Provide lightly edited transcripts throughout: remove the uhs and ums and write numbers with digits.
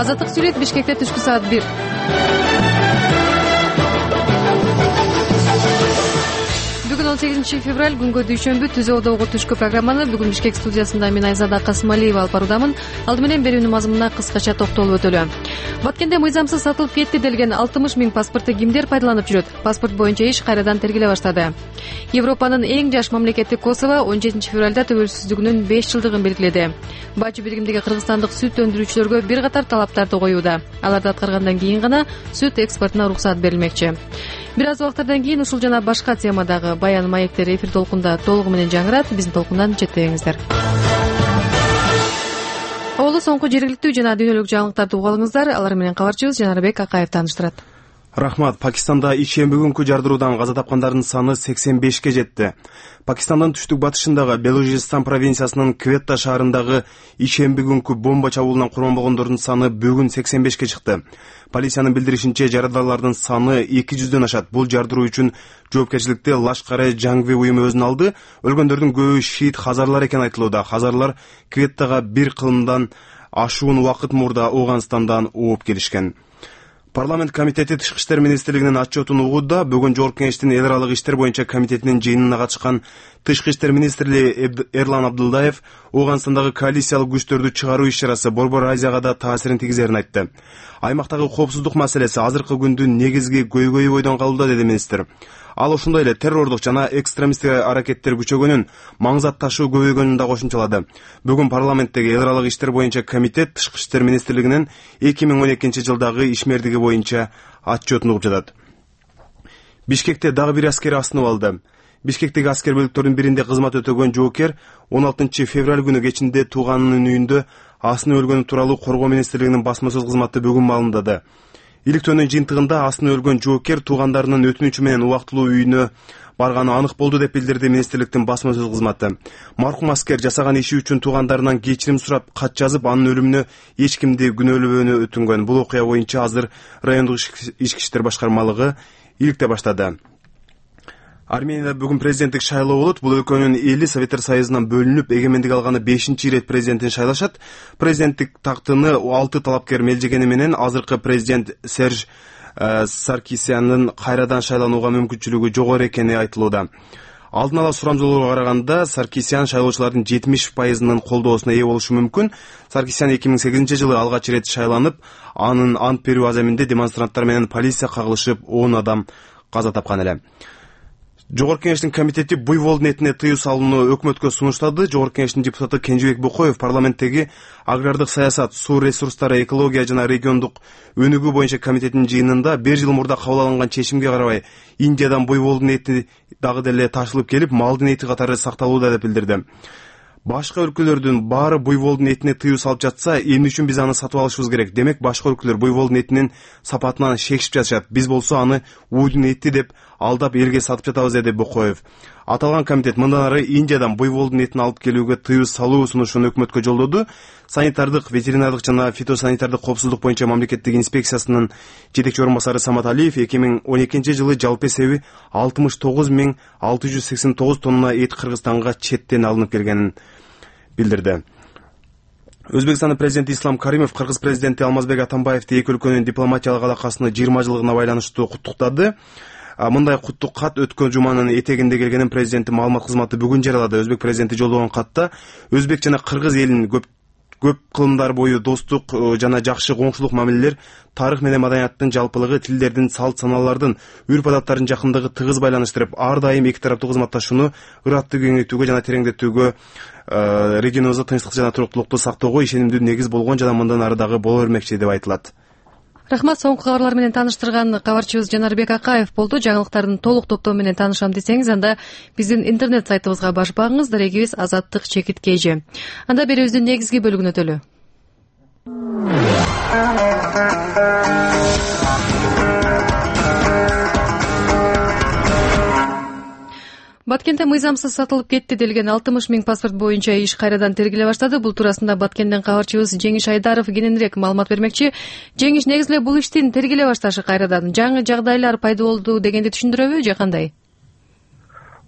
Азаттык сүйлөйт. Бишкекте түшкү саат 1. Бүгүн 18 февраль, күнгө дүйшөмбү. Түз одогу түшкү программаны бүгүн Бишкек студиясында мен Айзада Касымалиева алып баруудамын. Алды менен берүүнүн мазмунуна кыскача токтолуп өтөлү. Баткенде мыйзамсыз сатылып кетти делген 60 000 паспортты кимдер пайдаланып жүрөт? Паспорт боюнча иш кайрадан тергеле баштады. Европанын эң жаш мамлекети Косово 17 февралда тәуелсиздигинин 5 жылдыгын белгиледи. Бачы биргимдиги кыргызстандык сүт өндүрүүчүлөргө бир катар талаптарды коюуда. Аларды аткаргандан кийин гана сүт экспортуна уруксат берилмекчи. Бир аз убактардан кийин ушул жана башка темадагы баян маектер эфир толкунда толугу менен жаңырат. Биздин толкундан четтебеңиздер. Олу соңку жергиликтүү жана дүйнөлүк жаңылыктарды угалыңыздар. Алар менен кабарчыбыз Жанарбек Акаев тааныштырат. Рахмат. Пакистанда ишемби күнкү жардыруудан каза тапкандардын саны 85ке жетти. Пакистандын түштүк батышындагы Белужистан провинциясынын Кветта шаарындагы ишемби күнкү бомба чабуулунан курман болгондордун саны бүгүн 85ке чыкты. Полициянын билдиришинче, жарандарлардын саны 200дөн ашат. Бул жардыруу үчүн жоопкерчиликти Лашкаре Жаңви уюму өзүнө алды. Өлгөндөрдүн көбү шиит хазарлар экени айтылууда. Хазарлар Кветтага бир кылымдан ашуун убакыт мурда Афганистандан ооп келишкен. Парламент комитети Тышкы иштер министрлигинин отчетун угууда. Бүгүн Жогорку Кеңештин эл аралык иштер боюнча комитетинин жыйынына катышкан Тышкы иштер министри Эрлан Абдулдаев Афганистандагы коалициялык күчтөрдү чыгаруу иш-чарасы Борбор Азияга да таасирин тийгизерин айтты. Аймактагы коопсуздук маселеси азыркы күндүн негизги көйгөйү бойдон калууда, деди министр. Ал ошондой эле террордук жана экстремисттик аракеттер күчөгөнүн, маңзат ташуу көбөйгөнүн да кошумчалады. Бүгүн парламенттеги эл аралык иштер боюнча комитет Тышкы иштер министрлигинин 2012 жылдагы ишмердиги боюнча отчетун угуп жатат. Бишкекте дагы бир аскер асынып алды. Бишкектеги аскер бөлүктөрүнүн биринде кызмат өтөгөн жоокер 16 февраль күнү кечинде тууганынын үйүндө асынып өлгөнү тууралуу Коргоо министрлигинин басма сөз кызматы бүгүн маалымдады. Иликтөөнүн жыйынтыгында асынып өлгөн жоокер туугандарынын өтүнүчү менен убактылуу үйүнө барганы анык болду деп билдирди министрликтин басма сөз кызматы. Маркум аскер жасаган иши үчүн туугандарынан кечирим сурап кат жазып, анын өлүмүнө эч кимди күнөөлөбөөнү өтүнгөн. Бул окуя боюнча азыр райондук ички иштер башкармалыгы иликтей баштады. Арменияда бүгүн президенттик шайлоо болот. Бул өлкөнүн эли Советтер Союзунан бөлүнүп, эгемендик алганы 5-ирет президентин шайлашат. Президенттик тактыны 6 талапкер мелжегени менен азыркы президент Серж Саркисяндын кайрадан шайланууга мүмкүнчүлүгү жогору экени айтылууда. Алдын ала сурамжылоого караганда Саркисян шайлоочулардын 70%-нын колдоосуна ээ болушу мүмкүн. Саркисян 2008 жылы алгач ирет шайланып, анын ант берүү аземинде демонстранттар менен полиция кагылышып 10 адам каза тапкан эле. Жогорку Кеңештин комитети буйволдун этине тыюу салууну өкмөткө сунуштады. Жогорку Кеңештин депутаты Кенжебек Букоев парламенттеги агрардык саясат, суу ресурстары, экология жана региондук өнүгүү боюнча комитетинин жыйынында 1 жыл мурда кабыл алынган чечимге карабай Индиядан буйволдун эти дагы деле ташылып келип, малдын эти катары сакталууда деп билдирди. Башка өлкөлөрдүн баары буйволдун этине тыюу салып жатса, эмне үчүн биз аны сатып алышыбыз керек? Демек, башка өлкөлөр буйволдун этинин сапатынан шекишип жатышат. Биз болсо аны уйдун эти деп алдап элге сатып жатабыз, деди Букоев. Аталган комитет мындан ары Индиядан буйволдун этин алып келүүгө тыюу салуу сунушун өкмөткө жолдоду. Санитардык, ветеринардык жана фитосанитардык коопсуздук боюнча мамлекеттик инспекциясынын жетекчи орун басары Самат Алиев 2012 жылы жалпы эсеби 69 689 тонна эт Кыргызстанга четтен алынып келгенин билдирди. Өзбекстандын президенти Ислам Каримов Кыргыз президенти Алмазбек Атамбаевди эки өлкөнүн дипломатиялык алакасынын 20 жылдыгына байланыштуу куттуктады. Мындай куттук кат өткөн жуманын этегинде келгенин президенттин маалымат кызматы бүгүн жарыялады. Өзбек президенти жолдогон катта өзбек жана кыргыз элинин көп кылымдар бою достук жана жакшы коңшулук мамилелер, тарых менен маданияттын жалпылыгы, тилдердин, салт саналардын, үрп адаттардын жакындыгы тыгыз байланыштырып, ар дайым эки тараптуу кызматташууну ыраттуу кеңейтүүгө жана тереңдетүүгө, регионубузда тынчтык жана туруктуулукту сактоого ишенимдүү негиз болгон жана мындан ары дагы боло бермекчи деп айтылат. Рахмат, соңку кабарлар менен тааныштырган кабарчыбыз Жанарбек Акаев болду. Жаңылыктардын толук топтоо менен таанышам десеңиз, анда биздин интернет сайтыбызга басып багыңыз. Дарегибиз azattik.kj. Анда берүүбүздүн негизги бөлүгүнө өтөлү. Баткенде мыйзамсыз сатылып кетти делген 60 000 паспорт боюнча иш кайрадан тергеле баштады. Бул туурасында Баткенден кабарчыбыз Жеңиш Айдаров кененирээк маалымат бермекчи. Жеңиш, негизи эле бул иштин тергеле башташы кайрадан жаңы жагдайлар пайда болду дегенди түшүндүрөбү же кандай?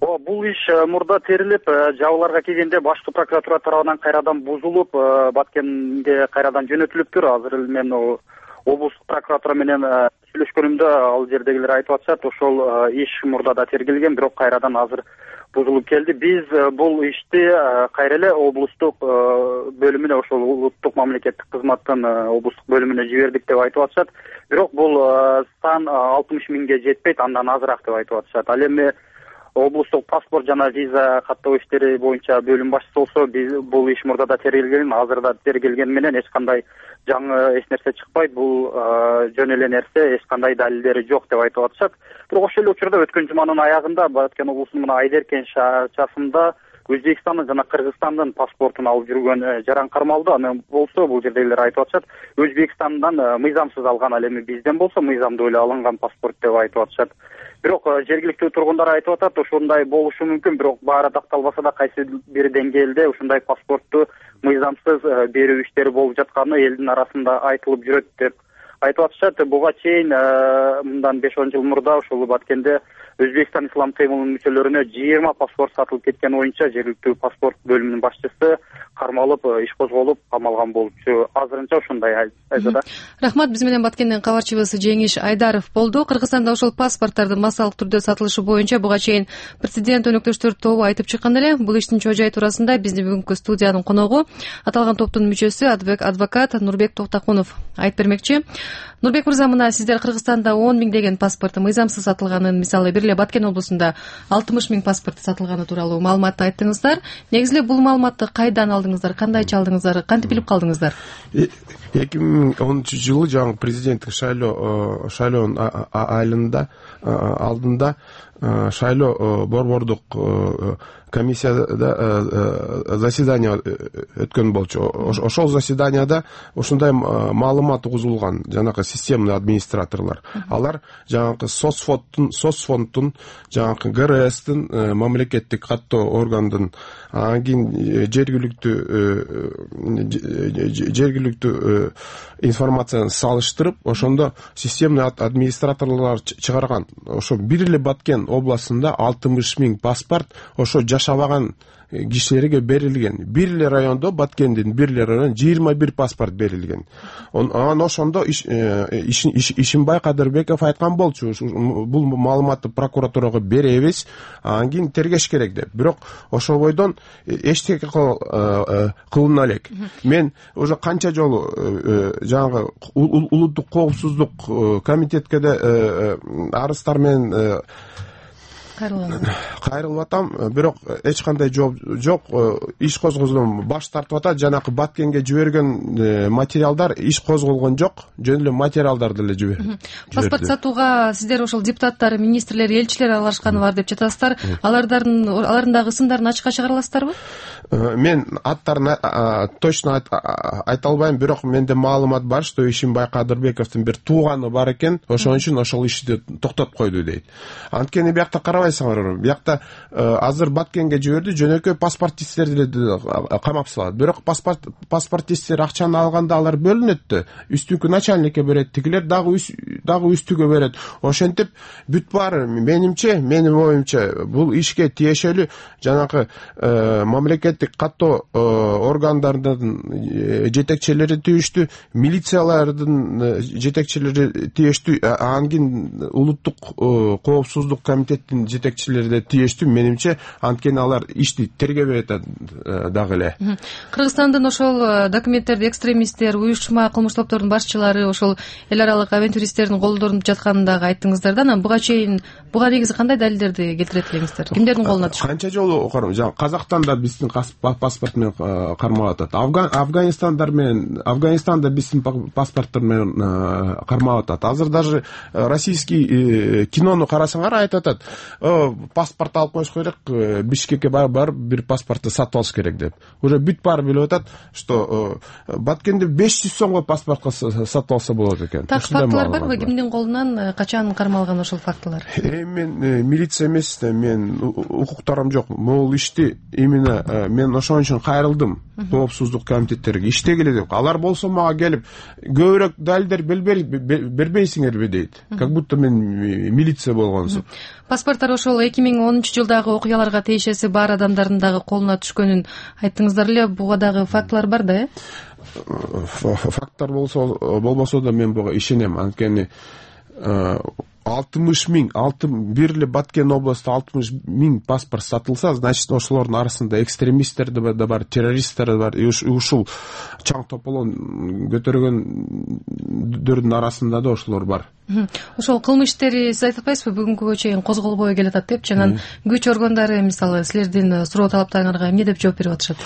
ооба, бул иш мурда терилип, жабыларга келгенде башкы прокуратура тарабынан кайрадан бузулуп, Баткенге кайрадан жөнөтүлүптүр. Азыр эле мен облустук прокуратура менен сүйлөшкөнүмдө ал жердегилер айтып атышат, ошол иш мурда да тергелген, бирок кайрадан азыр бузулуп келди. Биз бул ишти кайра эле облустук бөлүмүнө, ошол улуттук мамлекеттик кызматтын облустук бөлүмүнө жибердик деп айтып атышат. Бирок бул сан 60 миңге жетпейт, андан азыраак деп айтып атышат. Ал эми облустук паспорт жана виза каттоо иштери боюнча бөлүм башчысы болсо, бул иш мурда да тергелген, азыр да тергелгени менен эч кандай жаңы эч нерсе чыкпайт. Бул жөн эле нерсе, эч кандай далилдери жок деп айтып атышат. Бирок ошол эле учурда өткөн жуманын аягында Баткен облусунун Айдеркен шаарчасында Өзбекстандын жана Кыргызстандын паспортун алып жүргөн жаран кармалды. Анан болсо бул жердегилер айтып атышат, Өзбекстандан мыйзамсыз алган, ал эми бизден болсо мыйзамдуу эле алынган паспорт деп айтып атышат. Бирок жергиликтүү тургундар айтып атат, ошондой болушу мүмкүн, бирок баары дакталбаса да кайсы бир деңгээлде ушундай паспортту мыйзамсыз берүү иштери болуп жатканы элдин арасында айтылып жүрөт деп айтып атышат. Буга чейин мындан 5-10 жыл мурда ошол Баткенде Өзбекстан ислам кыймылынын мүчөлөрүнө 20 паспорт сатылып кеткен боюнча жергиликтүү паспорт бөлүмүнүн башчысы кармалып, иш козголуп, камалган болчу. Азырынча ушундай айзада. Рахмат. Биз менен Баткенден кабарчыбыз Жеңиш Айдаров болду. Кыргызстанда ошол паспорттардын массалык түрдө сатылышы боюнча буга чейин прецедент өнөктөштөр тобу айтып чыккан эле. Бул иштин чоо жай туурасында биздин бүгүнкү студиянын коногу аталган топтун мүчөсү адвокат Нурбек Токтакунов айтып бермекчи. Нурбек мырза, мына сиздер Кыргызстанда 10 миңдеген паспорт мыйзамсыз сатылганын, мисалы бир эле Баткен облусунда 60 миң паспорт сатылганы тууралуу маалыматты айттыңыздар. Негизи эле бул маалыматты кайдан алдыңыздар, кандай чалдыңыздар, кантип билип калдыңыздар? 2010 жылы жаңы президенттик шайлоонун алдында шайлоо борбордук комиссияда заседание өткөн болчу. Ошол заседанияда ушундай маалымат угузулган, жанагы системный администраторлор. Алар жанагы соцфондтун, жанагы ГРСтин, мамлекеттик каттоо органдын, анан кийин жергиликтүү информацияны салыштырып, ошондо системный администраторлор чыгарган. Ошо бир эле Баткен областында 60 миң паспорт ошо жашабаган кишилерге берилген. Бир эле райондо, Баткендин бир эле районунан 21 паспорт берилген. Анан ошондо Ишимбай Кадырбеков айткан болчу, бул маалыматты прокуратурага беребиз, анан кийин тергеш керек деп. Бирок ошол бойдон эчтеке кылына элек. Мен уже канча жолу жаңы улуттук коопсуздук комитетке да арыздар менен кайрылып атам, бирок эч кандай жооп жок. Иш козголдум, баш тартып атат. Жанакы Баткенге жиберген материалдар иш козголгон жок, жөн эле материалдарды эле жиберди. Паспорт сатууга сиздер ошол депутаттар, министрлер, элчилер аралашканы бар деп жатасыздар. Алардын дагы ысымдарын ачыкка чыгара аласыздарбы? Мен аттарын точно айта албайм, бирок менде маалымат бар, что Ишимбай Кадырбековдун бир тууганы бар экен, ошон үчүн ошол ишти токтотуп койду дейт. Анткени биякта карабайсыңар, биякта азыр Баткенге жиберди, жөнөкөй паспортисттерди камап салат. Бирок паспортисттер акчаны алганда алар бөлүнөт, үстүнкү начальникке берет, тигилер дагы үстүгө берет. Ошентип бүт баары менин оюмча бул ишке тиешелүү жанагы мамлекеттик каттоо органдардын жетекчилери тийиштүү, милициялардын жетекчилери тийиштүү, анан кийин улуттук коопсуздук комитеттин жетекчилери да тийиштүү менимче, анткени алар ишти тергебей атат дагы эле. Кыргызстандын ошол документтерди экстремисттер, уюшма кылмыш топтордун башчылары, ошол эл аралык авантюристтердин колдоруп жатканын дагы айттыңыздар да. Анан буга негизи кандай далилдерди келтирет элеңиздер? Кимдердин колуна түшкөн? Канча жолу окурум, Казактан да биздин паспорт менен кармап атат. Афганистанда биздин паспорттор менен кармап атат. Азыр даже российский кинону карасаңар, айтып атат, паспорт алып коюш керек, Бишкекке барып бир паспортты сатып алыш керек деп. Уже бүт баары билип атат, что Баткенде 500 сомго паспортко сатып алса болот экен. Так фактылар барбы? Кимдин колунан качан кармалган ошол фактылар? Мен милиция эмес, мен укуктарым жок. Могул ишти именно мен ошон үчүн кайрылдым коопсуздук комитеттерге. Иштегиле деп. Алар болсо мага келип көбүрөөк далилдер бербейсиңерби дейт. Как будто мен милиция болгонсуп. Паспорттар силер ошол 2010-жылдагы окуяларга тиешеси бар адамдардын дагы колуна түшкөнүн айттыңыздар эле. Буга дагы фактылар бар да, Факттар болбосо да мен буга ишенем. Анткени 60 000 бир эле Баткен областында 60 000 паспорт сатылса, значит, ошолордун арасында экстремисттер да бар, террористтер да бар. Ушул чаң тополон көтөргөндөрдүн арасында да ошолор бар. Ошол кылмыш иштери сиз айтып атпайсызбы, бүгүнкүгө чейин козголбой келатат деп, анан күч органдары мисалы силердин суроо талаптарыңарга эмне деп жооп берип атышат?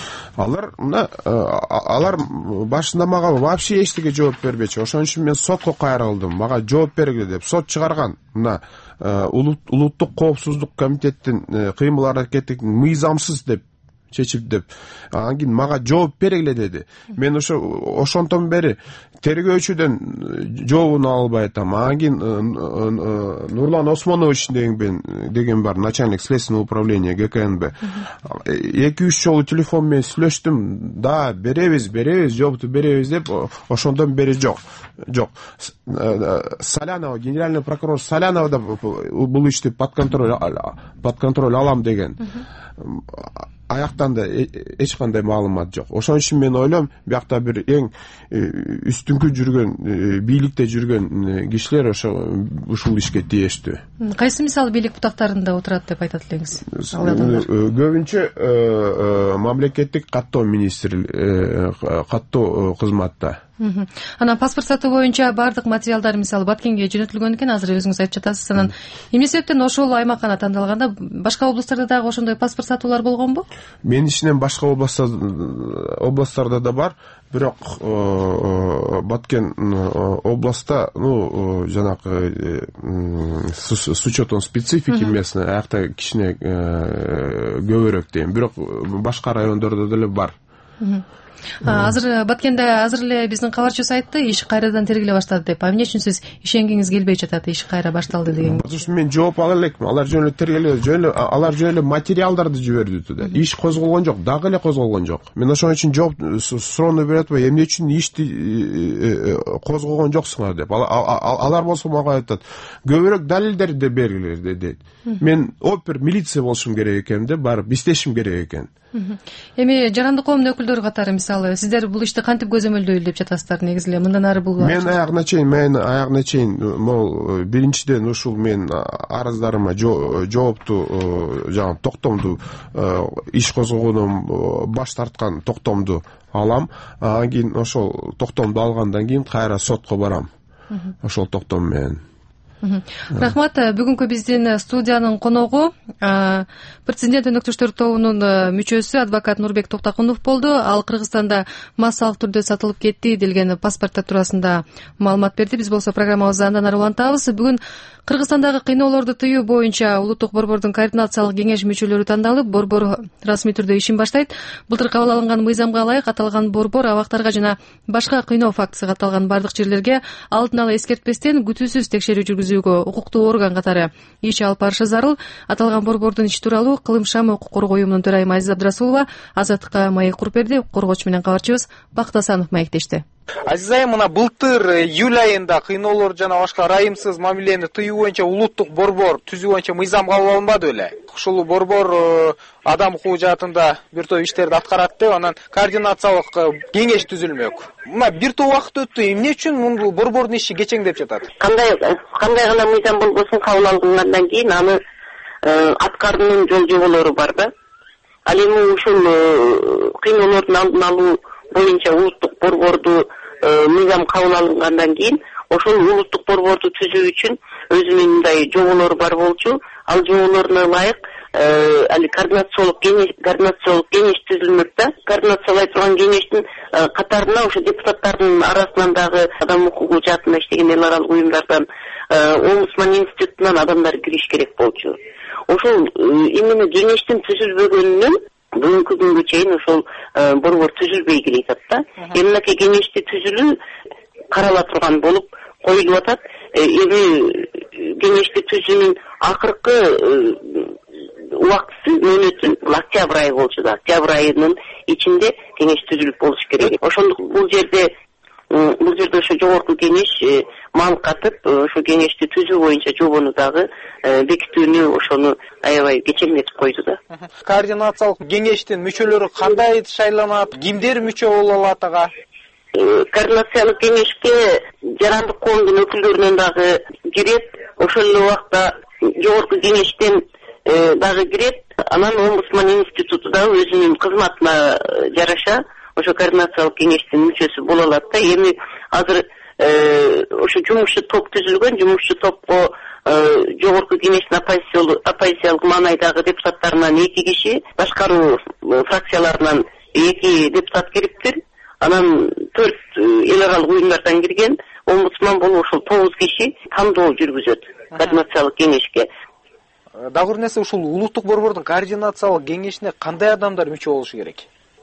Алар башында мага вообще эчтеке жооп бербечи. Ошон үчүн мен сотко кайрылдым. Мага жооп бергиле деп сот чыгарган. Мына улуттук коопсуздук комитеттин кыймыл аракетин мыйзамсыз деп чечип деп. Анан кийин мага жооп бергиле деди. Мен ошонтон бери тергөөчүдөн жообун албай атам. Анан кийин Нурлан Осмонович деген бар, начальник следственного управления ГКНБ. 2-3 жолу телефон менен сүйлөштүм. Да, беребиз, жоопту беребиз деп. Ошондон бери жок. Салянова, генеральный прокурор Салянова да бул ишти под контроль алам деген. Аяктан да эч кандай маалымат жок. Ошон үчүн мен ойлойм, биякта бир эң үстүңкү жүргөн, бийликте жүргөн кишилер ушул ишке тийиштүү. Кайсы мисалы бийлик бутактарында отурат деп айтат элеңиз? Көбүнчө мамлекеттик каттоо министрлиги, каттоо кызматта. Анан паспорт сатуу боюнча бардык материалдар мисалы Баткенге жөнөтүлгөн экен, азыр өзүңүз айтып жатасыз. Анан эмне себептен ошол аймак гана тандалганда, башка областтарда дагы ошондой паспорт сатуулар болгонбу? Мен ишинен башка областтарда да бар, бирок Баткен областта, жанагы с учетом специфики местной, аякта кичине көбүрөөк дейм. Бирок башка райондордо деле бар. Азыр Баткенде азыр эле биздин кабарчыбыз айтты, иш кайрадан тергеле баштады деп. Эмне үчүн сиз ишенгиңиз келбей жатат, иш кайра башталды деген? Потому что мен жооп ала элекмин. Алар жөн эле тергеле, алар жөн эле материалдарды жиберди да. Иш козголгон жок, дагы эле козголгон жок. Мен ошон үчүн жооп суроону берип атпайм, эмне үчүн ишти козгогон жоксуңар деп. Алар болсо мага айтат, көбүрөөк далилдерди бергиле дейт. Мен опер милиция болушум керек экен деп, барып иштешим керек экен. Эми жарандык коомдун өкүлдөрү катары мисалы сиздер бул ишти кантип көзөмөлдөйлү деп жатасыздар негизи эле? Мындан ары бул мен аягына чейин могул биринчиден ушул мен арыздарыма жоопту жана токтомду иш козгоодон баш тарткан токтомду алам. Анан кийин ошол токтомду алгандан кийин кайра сотко барам. Ошол токтом менен. Рахмат. Бүгүнкү биздин студиянын коногу Президент өнөктөштөр тобунун мүчөсү адвокат Нурбек Токтакунов болду. Ал Кыргызстанда массалык түрдө сатылып кетти делген паспорттор туурасында маалымат берди. Биз болсо программабызды андан ары улантабыз. Бүгүн Кыргызстандагы кыйноолорду тыюу боюнча улуттук борбордун координациялык кеңеш мүчөлөрү тандалып, борбор расмий түрдө ишин баштайт. Былтыр кабыл алынган мыйзамга ылайык аталган борбор абактарга жана башка кыйноо фактысы катталган бардык жерлерге алдын ала эскертпестен күтүүсүз текшерүү жүргүзүүгө укуктуу орган катары иш алып барышы зарыл. Аталган борбордун иши тууралуу Кылым Шам укук коргоо уюмунун төрайымы Азиза Абдрасулова Азаттыкка маек куруп берди. Коргоочу менен кабарчыбыз Бакыт Асанов маектешти. Азиза айым, мына былтыр июль айында кыйноолор жана башка ырайымсыз мамилени тыюу боюнча улуттук борбор түзүү боюнча мыйзам кабыл алынбады беле? Ушул борбор адам укугу жаатында бир топ иштерди аткарат деп, анан координациялык кеңеш түзүлмөк. Мына бир топ убакыт өттү, эмне үчүн бул борбордун иши кечеңдеп жатат? Кандай гана мыйзам болбосун кабыл алынгандан кийин аны аткаруунун жол жоболору бар да. Ал эми ушул кыйноолордун алдын алуу боюнча улуттук борборду мыйзам кабыл алынгандан кийин ошол улуттук борборду түзүү үчүн өзүнүн мындай жоболору бар болчу. Ал жоболоруна ылайык али координациялык кеңеш түзүлмөк да. Координациялай турган кеңештин катарына ошо депутаттардын арасынан дагы адам укугу жаатында иштеген эл аралык уюмдардан омбудсман институтунан адамдар кириш керек болчу. Ошол именно кеңештин түзүлбөгөнүнөн бүгүнкү күнгө чейин ошол борбор түзүлбөй келатат да. Эмнеге кеңешти түзүлүү карала турган болуп коюлуп атат. Эми кеңешти түзүүнүн акыркы убактысы мөөнөтү октябрь айы болчу да. Октябрь айынын ичинде кеңеш түзүлүп болуш керек. Ошондук бул жерде ошо жогорку кеңеш маал катып ошо кеңешти түзүү боюнча жобону дагы бекитүүнү ошону аябай кечеңдетип койду да. Координациялык кеңештин мүчөлөрү кандай шайланат, кимдер мүчө боло алат ага? Координациялык кеңешке жарандык коомдун өкүлдөрүнөн дагы кирет, ошол эле убакта жогорку кеңештен дагы кирет. Анан омбудсман институту да өзүнүн кызматына жараша ошо координациялык кеңештин мүчөсү боло алат да. Эми азыр ошо жумушчу топ түзүлгөн, жумушчу топко жогорку кеңештин оппозициялык маанайдагы депутаттарынан 2 киши, башкаруу фракцияларынан 2 депутат кириптир. Анан 4 эл аралык уюмдардан кирген, омбудсман болуп ошол 9 киши тандоо жүргүзөт координациялык кеңешке. Дагы бир нерсе, ушул улуттук борбордун координациялык кеңешине кандай адамдар мүчө болушу керек?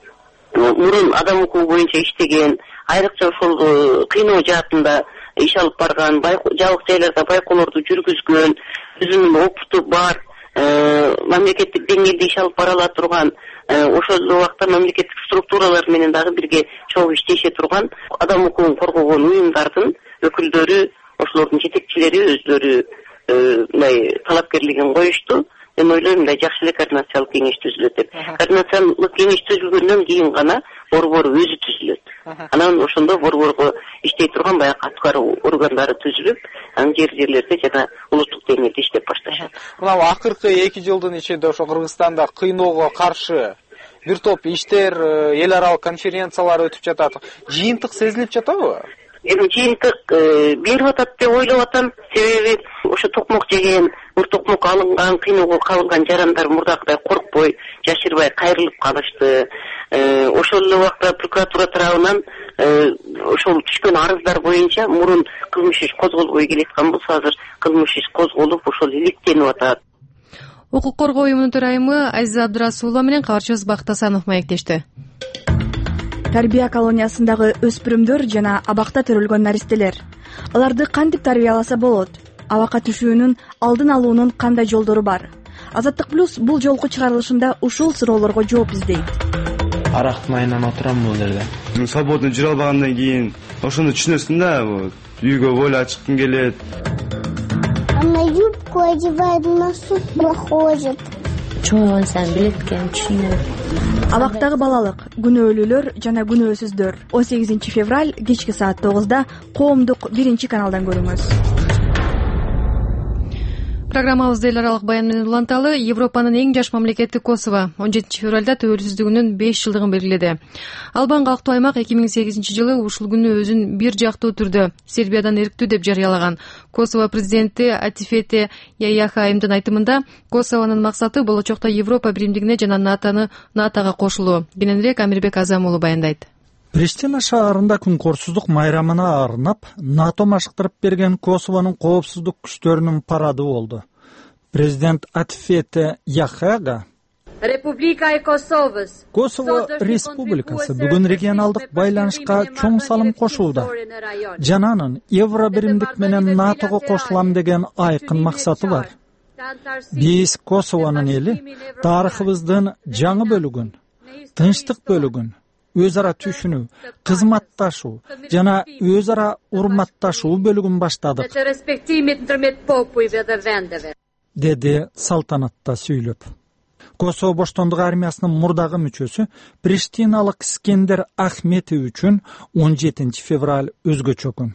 Мурун адам укугу боюнча иштеген, айрыкча ошол кыйноо жаатында иш алып барган, жабык жайларда байкоолорду жүргүзгөн, өзүнүн опыту бар, мамлекеттик деңгээлде иш алып бара ала турган, ошол эле убакта мамлекеттик структуралар менен дагы бирге чогуу иштеше турган, адам укугун коргогон уюмдардын өкүлдөрү, ошолордун жетекчилери өздөрү мындай талапкерлигин коюшту. Мен ойлойм мындай жакшы эле координациялык кеңеш түзүлөт деп. Координациялык кеңеш түзүлгөндөн кийин гана борбор өзү түзүлөт. Анан ошондо борборго иштей турган баягы аткаруу органдары түзүлүп, анан жерлерде жана улуттук деңгээлде иштеп башташат. Мына акыркы 2 жылдын ичинде ошо Кыргызстанда кыйноого каршы бир топ иштер, эл аралык конференциялар өтүп жатат. Жыйынтык сезилип жатабы? Эми жыйынтык берип атат деп ойлоп атам. Себеби ошо токмок жеген, токмок алынган, кыйноого кабылган жарандар мурдагыдай коркпой, жашырбай кайрылып калышты. Ошол эле убакта прокуратура тарабынан ошол түшкөн арыздар боюнча мурун кылмыш иш козголбой келаткан болсо, азыр кылмыш иш козголуп ошол иликтенип атат. Укук коргоо уюмунун төрайымы Азиза Абдырасулова менен кабарчыбыз Бакыт Асанов маектешти. Тарбия колониясындагы өспүрүмдөр жана абакта төрөлгөн наристелер. Аларды кантип тарбияласа болот? Абакка түшүүнүн алдын алуунун кандай жолдору бар? Азаттык плюс бул жолку чыгарылышында ушул суроолорго жооп издейт. Арак майынан отурам бул жерде. Свободно жүрө албагандан кийин ошону түшүнөсүң да, үйгө воля чыккың келет. На юбку одевает, на сутку ходит. Чоң сан билет экен, түшүнөм. Абактагы балалык, күнөөлүүлөр жана күнөөсүздөр 18 февраль кечки саат 9-да коомдук 1-каналдан көрүңүз. Программабызды эл аралык баян менен уланталы. Европанын эң жаш мамлекети Косово 17 февралда тәуелсиздигинин 5 жылдыгын белгиледи. Албан калктуу аймак 2008 жылы ушул күнү өзүн бир жактуу түрдө Сербиядан эрктүү деп жарыялаган. Косово президенти Атифете Яяхаимдин айтымында Косовонун максаты болочокто Европа биримдигине жана НАТОга кошулуу. Кененирээк Амирбек Азам уулу баяндайт. Приштина шаарында күнкорсуздук майрамына арнап, НАТО машыктырып берген Косовонун коопсуздук күчтөрүнүн парады болду. Президент Атифете Яхага Косово республикасы бүгүн регионалдык байланышка чоң салым кошууда. Жананын Евро биримдик менен НАТОго кошулам деген айкын максаты бар. Биз Косовонун эли тарыхыбыздын жаңы бөлүгүн, тынчтык бөлүгүн, өз ара түшүнүү, кызматташуу жана өз ара урматташуу бөлүгүн баштадык, деди салтанатта сүйлөп. Косово боштондук армиясынын мурдагы мүчөсү Приштиналык Скендер Ахметов үчүн 17 февраль өзгөчө күн.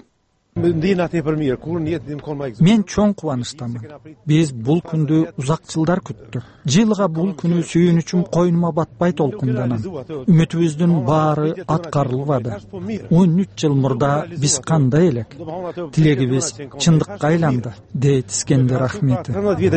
Мен чоң кубанычтамын. Биз бул күндү узак жылдар күттүк. Жылга бул күнү сүйүнүчүм койнума батпай толкунданам. Үмүтүбүздүн баары аткарылбады. 13 жыл мурда биз кандай элек? Тилегибиз чындыкка айланды, дейт Скендер Ахметов.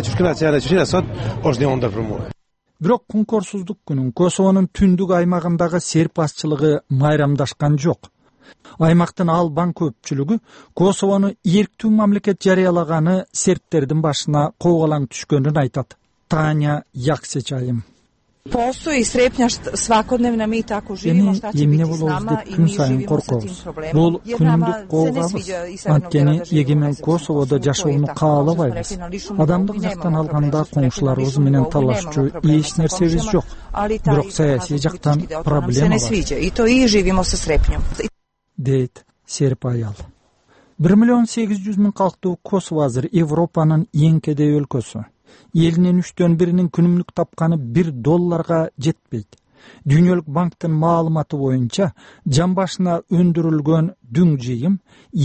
Бирок күнкорсуздук күнүн Косовонун түндүк аймагындагы серп башчылыгы майрамдашкан жок. Аймактын албан көпчүлүгү Косовону эрктүү мамлекет жарыялаганы серптердин башына коголаң түшкөнүн айтат. Таня Яксечайым. Postoji strepnja svakodnevna, mi tako živimo, šta će biti s nama i mi živimo sa tim problemom. Jer nama se ne sviđa iserenog dela da živimo Kosovода жашоону каалабайбыз. Адамдык жактан алганда коңшуларыбыз менен талашчу эч нерсебиз жок. Бирок саясий жактан проблема бар. I to i živimo sa strepnjom. Дейт серп аял. 1,8 миллион калктуу Косово азыр Европанын эң кедей өлкөсү. Элинин 3/1 күнүмдүк тапканы $1 жетпейт. Дүйнөлүк банктын маалыматы боюнча жан башына өндүрүлгөн дүң жыйым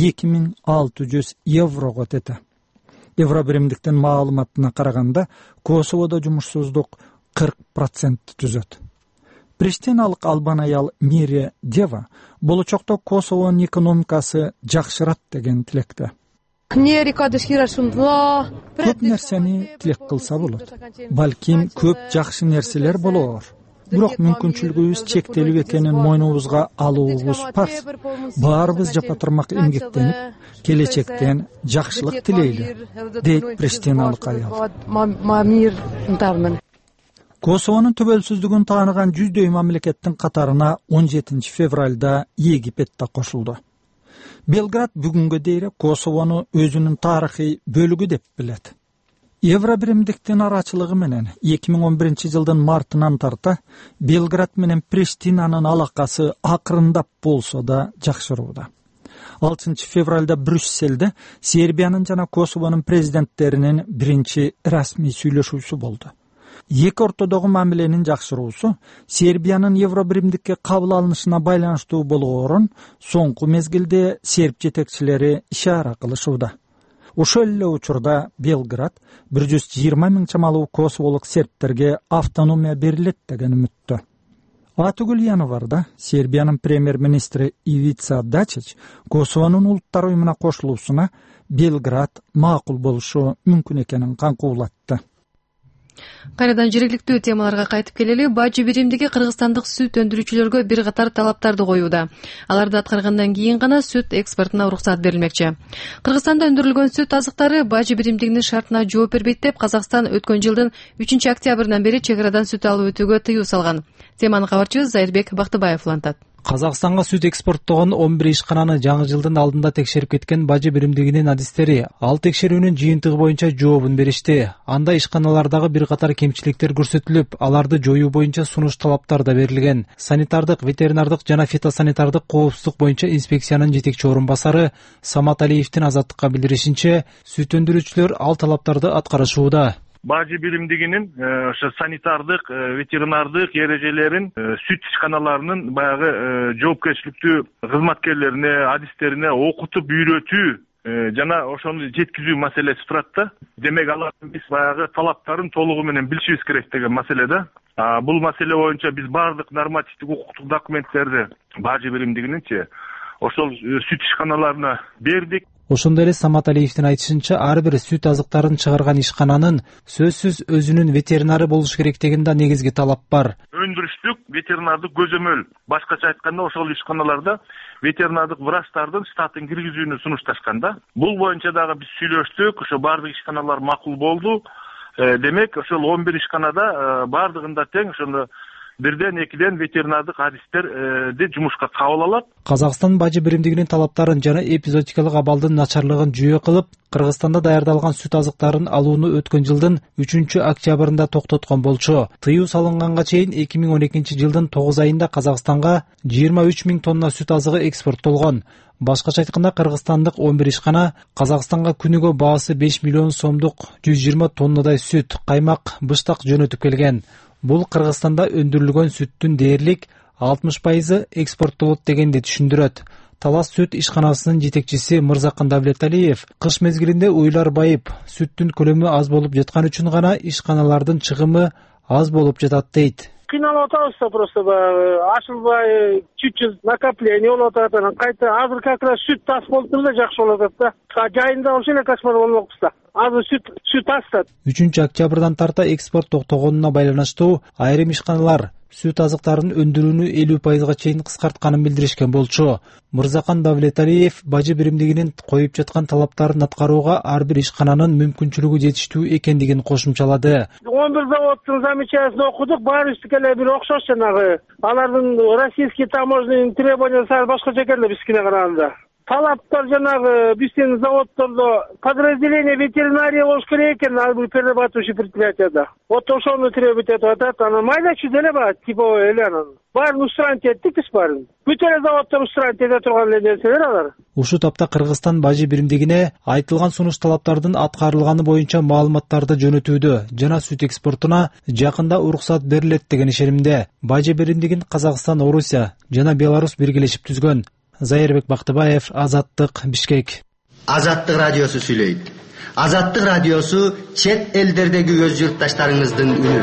€2600 тети. Евробиримдиктин маалыматына караганда Косоводо жумушсуздук 40% түзөт. Приштиналык албан аял Мире Дева болочокто Косовонун экономикасы жакшырат деген тилекте. Көп нерсени тилек кылса болот. Балким көп жакшы нерселер болор. Бирок мүмкүнчүлүгүбүз чектелүү экенин мойнубузга алуубуз парз. Баарыбыз жапатырмак эмгектенип, келечектен жакшылык тилейли, дейт Приштиналык аял. Косовонун төбөлсүздүгүн тааныган 100дөй мамлекеттин катарына 17 февралда Египет да кошулду. Белград бүгүнгө дейин Косовону өзүнүн тарыхый бөлүгү деп билет. Евробиримдиктин арачылыгы менен 2011 жылдын мартынан тарта Белград менен Приштинанын алакасы акырындап болсо да жакшырууда. 6 февралда Брюсселде Сербиянын жана Косовонун президенттеринин биринчи расмий сүйлөшүүсү болду. Эки ортодогу мамиленин жакшыруусу Сербиянын Евробиримдикке кабыл алынышына байланыштуу болгорун соңку мезгилде серб жетекчилери ишара кылышууда. Ошол эле учурда Белград 120 миң чамалуу косоволук сербтерге автономия берилет деген үмүттө. Атүгүл январда Сербиянын премьер-министри Ивица Дачич Косовонун улуттар уюмуна кошулуусуна Белград макул болушу мүмкүн экенин каңкуулатты. Кайрадан жергиликтүү темаларга кайтып келели. Бажы биримдиги кыргызстандык сүт өндүрүүчүлөргө бир катар талаптарды коюуда. Аларды аткаргандан кийин гана сүт экспортуна уруксат берилмекчи. Кыргызстанда өндүрүлгөн сүт азыктары бажы биримдигинин шартына жооп бербейт деп Казакстан өткөн жылдын 3 октябрынан бери чек арадан сүт алып өтүүгө тыюу салган. Теманы кабарчыбыз Зайырбек Бактыбаев улантат. Казакстанга сүт экспорттогон 11 ишкананы жаңы жылдын алдында текшерип кеткен бажы биримдигинин адистери ал текшерүүнүн жыйынтыгы боюнча жообун беришти. Анда ишканалардагы бир катар кемчиликтер көрсөтүлүп, аларды жоюу боюнча сунуш талаптар да берилген. Санитардык, ветеринардык жана фитосанитардык коопсуздук боюнча инспекциянын жетекчи орун басары Самат Алиевдин Азаттыкка билдиришинче, сүт өндүрүүчүлөр ал талаптарды аткарышууда. Бажы биримдигинин ошо санитардык, ветеринардык эрежелерин сүт ишканаларынын баягы жоопкерчиликтүү кызматкерлерине, адистерине окутуп үйрөтүү жана ошону жеткизүү маселеси турат да. Демек алардын биз баягы талаптарын толугу менен билишибиз керек деген маселе да. Бул маселе боюнча биз баардык нормативдик укуктук документтерди бажы биримдигининчи ошол сүт ишканаларына бердик. Ошондой эле Самат Алиевдин айтышынча, ар бир сүт азыктарын чыгарган ишкананын сөзсүз өзүнүн ветеринары болуш керектигинде негизги талап бар. Өндүрүштүк ветеринардык көзөмөл, башкача айтканда ошол ишканаларда ветеринардык врачтардын штатын киргизүүнү сунушташкан да. Бул боюнча дагы биз сүйлөштүк, ошо баардык ишканалар макул болду. Демек, ошол 11 ишканада баардыгында тең ошондо бирден экиден ветеринардык адистерди жумушка кабыл алат. Казакстан бажы биримдигинин талаптарын жана эпизодикалык абалдын начарлыгын жүйө кылып, Кыргызстанда даярдалган сүт азыктарын алууну өткөн жылдын 3 октябрында токтоткон болчу. Тыюу салынганга чейин 2012 жылдын 9 айында Казакстанга 23 миң тонна сүт азыгы экспорттолгон. Башкача айтканда, кыргызстандык 11 ишкана Казакстанга күнүгө баасы 5 миллион сомдук 120 тоннадай сүт, каймак, быштак жөнөтүп келген. Бул Кыргызстанда өндүрүлгөн сүттүн дээрлик 60% экспорттолот дегенди түшүндүрөт. Талас сүт ишканасынын жетекчиси Мырзакан Давлеталиев кыш мезгилинде уйлар байып, сүттүн көлөмү аз болуп жаткан үчүн гана ишканалардын чыгымы аз болуп жатат дейт. Кыйналып атабыз просто ашылбай, чуть-чуть накопление болуп атат, анан кайта азыр как раз сүт тас болуп туруп да жакшы болуп атат да. Жайында ошол эле кошмар болмокпуз да. Азыр сүт тастат. 3 октябрдан тарта экспорт токтогонуна байланыштуу айрым ишканалар сүт азыктарын өндүрүүнү 50% чейин кыскартканын билдиришкен болчу. Мырзакан Давлеталиев бажы биримдигинин коюп жаткан талаптарын аткарууга ар бир ишкананын мүмкүнчүлүгү жетиштүү экендигин кошумчалады. 11 заводдун замечаниясын окудук, баарыбыздыкы эле бир окшош жанагы. Алардын российский таможенный требованиясы башкача экен да бизкине караганда. талаптар жанагы биздин заводдордо подразделение ветеринария болуш керек экен, ал бир перерабатывающий предприятияда. Вот ошону требовать этип атат. Анан майда чүйдө эле бар, типовой эле анан. Баарын устранить эттик биз баарын. Бүт эле заводдор устранить эте турган эле нерселер алар. Ушул тапта Кыргызстан бажы биримдигине айтылган сунуш талаптардын аткарылганы боюнча маалыматтарды жөнөтүүдө жана сүт экспортуна жакында уруксат берилет деген ишенимде. Бажы биримдигин Казакстан, Орусия жана Беларусь биргелешип түзгөн. Зайырбек Бактыбаев, Азаттык, Бишкек. Азаттык радиосу сүйлөйт. Азаттык радиосу чет элдердеги өз журтташтарыңыздын үнү.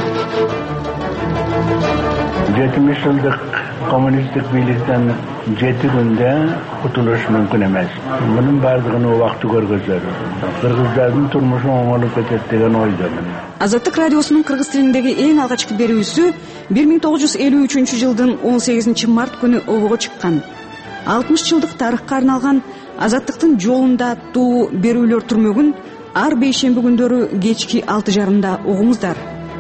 70 жылдык коммунисттик бийликтен 7 күндө кутулуш мүмкүн эмес. Мунун бардыгын убакыты көргөзөр. Кыргыздардын турмушу оңолуп кетет деген ойдомун. Азаттык радиосунун кыргыз тилиндеги эң алгачкы берүүсү 1953 жылдын 18 март күнү обого чыккан. 60 жылдык тарыхка арналган Азаттыктын жолунда аттуу берүүлөр түрмөгүн ар бейшемби күндөрү кечки 6:30 угуңуздар.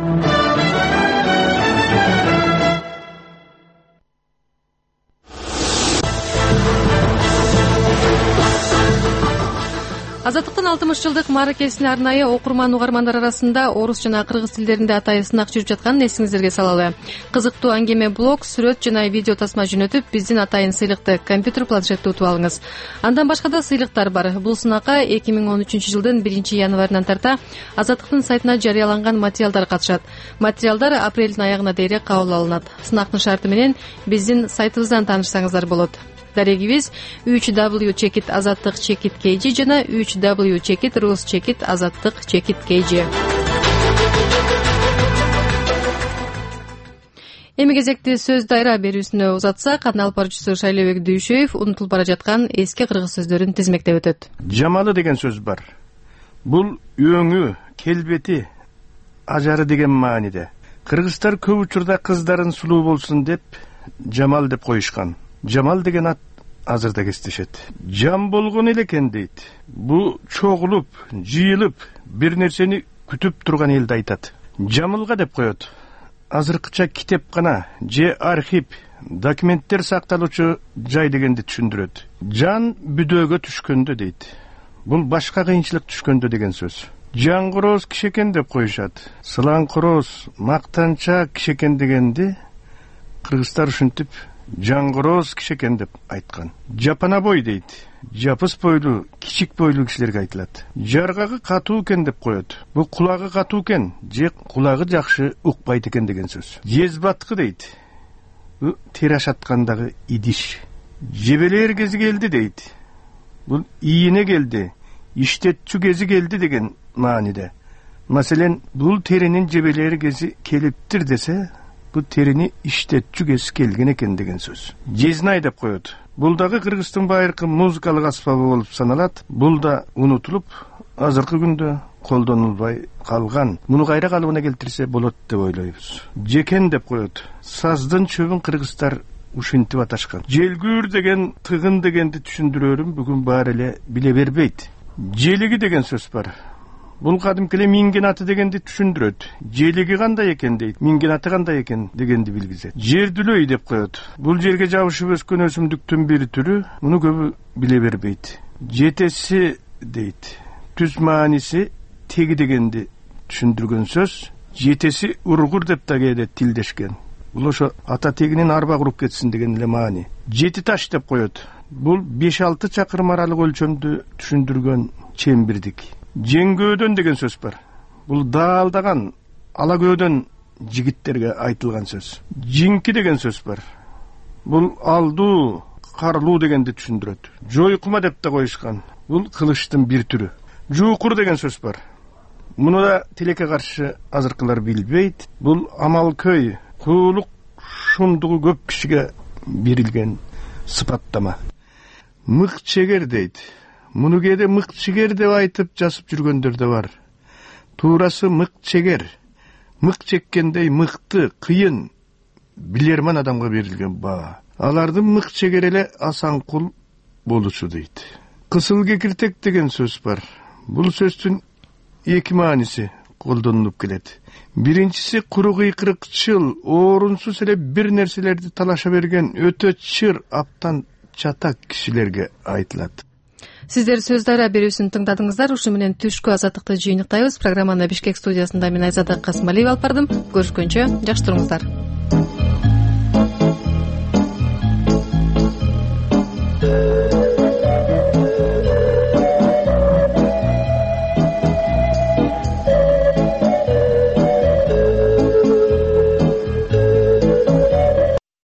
Азаттыктын 60 жылдык мааракесине арнайы окурман угармандар арасында орус жана кыргыз тилдеринде атайы сынак жүрүп жатканын эсиңиздерге салалы. Кызыктуу аңгеме блог, сүрөт жана видео тасма жөнөтүп, биздин атайын сыйлыкты компьютер планшетти утуп алыңыз. Андан башка да сыйлыктар бар. Бул сынакка 2013 жылдын 1 январынан тарта Азаттыктын сайтына жарыяланган материалдар катышат. Материалдар апрелдин аягына дейре кабыл алынат. Сынактын шарты менен биздин сайтыбыздан таанышсаңыздар болот. Дарегибиз www.azattik.kg жана www.rus.azattik.kg. Эми кезекти сөз дайра берүүсүнө узатсак, анын алып баруучусу Шайлообек Дүйшөев унутулуп бара жаткан эски кыргыз сөздөрүн тизмектеп өтөт. Жамалы деген сөз бар. Бул өңү, келбети, ажары деген мааниде. Кыргыздар көп учурда кыздарын сулуу болсун деп жамал деп коюшкан. Жамал деген ат азырда кестешет. Жам болгон эле экен дейт. Бу чогулуп, жыйылып, бир нерсени күтүп турган элди айтат. Жамылга деп коет. Азыркыча китепкана же архив, документтер сакталуучу жай дегенди түшүндүрөт. Жан бүдөөгө түшкөндө дейт. Бул башка кыйынчылык түшкөндө деген сөз. Жаңгороз киши экен деп коюшат. Сылаңкороз, мактанча киши экен дегенди кыргыздар ушинтип жаңгороз киши экен деп айткан. Жапанабой дейт. Жапыс бойлуу, кичик бойлуу кишилерге айтылат. Жаргагы катуу экен деп коет. Бул кулагы катуу экен, же кулагы жакшы укпайт экен деген сөз. Жезбаткы дейт. Бул тер ашаткандагы идиш. Жебелер кези келди дейт. Бул ийине келди, иштетчү кези келди деген мааниде. Маселен, бул теринин жебелери кези келиптир десе, бул терини иштетчү кези келген экен деген сөз. Жезнай деп коет. Бул дагы кыргыздын байыркы музыкалык аспабы болуп саналат. Бул да унутулуп, азыркы күндө колдонулбай калган. Муну кайра калыбына келтирсе болот деп ойлойбуз. Жекен деп коет. Саздын чөбүн кыргыздар ушинтип аташкан. Желгүүр деген, тыгын дегенди түшүндүрөрүм бүгүн баары эле биле бербейт. Желиги деген сөз бар. Бул кадимки эле минген аты дегенди түшүндүрөт. Желиги кандай экен дейт, минген аты кандай экен дегенди билгизет. Жердүлөй деп коет. Бул жерге жабышып өскөн өсүмдүктүн бир түрү, муну көбү биле бербейт. Жетеси дейт. Түз мааниси теги дегенди түшүндүргөн сөз. Жетеси ургур деп да кээде тилдешкен. Бул ошо ата тегинин арба куруп кетсин деген эле маани. Жети таш деп коет. Бул 5-6 чакырым аралык өлчөмдү түшүндүргөн чембирдик. Жеңгөөдөн деген сөз бар. Бул даалдаган, алагөөдөн жигиттерге айтылган сөз. Жинки деген сөз бар. Бул алдуу, карлуу дегенди түшүндүрөт. Жойкума деп да коюшкан. Бул кылычтын бир түрү. Жуукур деген сөз бар. Муну да тилекке каршы азыркылар билбейт. Бул амалкөй, куулук шумдугу көп кишиге берилген сыпаттама. Мык чегер дейт. Муну кээде мык чегер деп айтып жазып жүргөндөр да бар. Туурасы мык чегер. Мык чеккендей мыкты, кыйын, билерман адамга берилген баа. Алардын мык чегер эле асанкул болушу дейт. Кысыл кекиртек деген сөз бар. Бул сөздүн эки мааниси колдонулуп келет. Биринчиси куру кыйкырыкчыл, орунсуз эле бир нерселерди талаша берген, өтө чыр, аптан чатак кишилерге айтылат. Сиздер Сөз Дарыя берүүсүн тыңдадыңыздар. Ушу менен түшкү азаттыкты жыйынтыктайбыз. Программаны Бишкек студиясында мен Айзада Касымалиева алып бардым. Көрүшкөнчө жакшы туруңуздар.